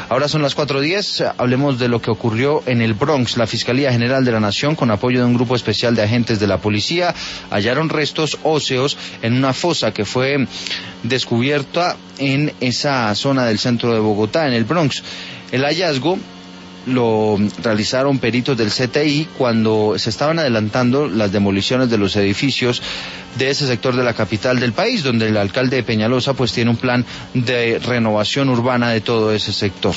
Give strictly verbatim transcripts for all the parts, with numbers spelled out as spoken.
Ahora son las cuatro diez, hablemos de lo que ocurrió en el Bronx. La Fiscalía General de la Nación, con apoyo de un grupo especial de agentes de la policía, hallaron restos óseos en una fosa que fue descubierta en esa zona del centro de Bogotá, en el Bronx. El hallazgo lo realizaron peritos del C T I cuando se estaban adelantando las demoliciones de los edificios de ese sector de la capital del país, donde el alcalde de Peñalosa pues tiene un plan de renovación urbana de todo ese sector.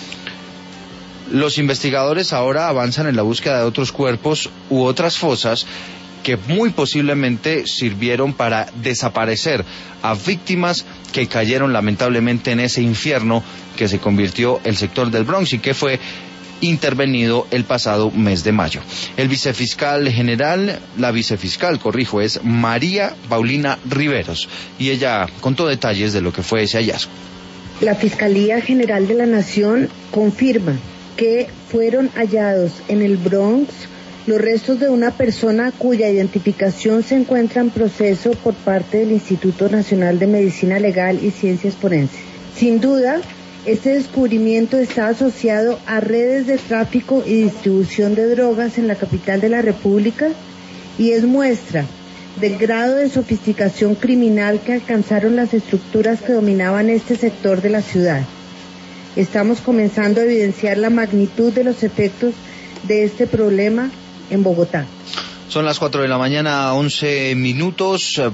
Los investigadores ahora avanzan en la búsqueda de otros cuerpos u otras fosas que muy posiblemente sirvieron para desaparecer a víctimas que cayeron lamentablemente en ese infierno que se convirtió el sector del Bronx y que fue intervenido el pasado mes de mayo. El vicefiscal general, la vicefiscal, corrijo, es María Paulina Riveros, y ella contó detalles de lo que fue ese hallazgo. La Fiscalía General de la Nación confirma que fueron hallados en el Bronx los restos de una persona cuya identificación se encuentra en proceso por parte del Instituto Nacional de Medicina Legal y Ciencias Forenses. Sin duda, este descubrimiento está asociado a redes de tráfico y distribución de drogas en la capital de la República y es muestra del grado de sofisticación criminal que alcanzaron las estructuras que dominaban este sector de la ciudad. Estamos comenzando a evidenciar la magnitud de los efectos de este problema en Bogotá. Son las cuatro de la mañana, once minutos.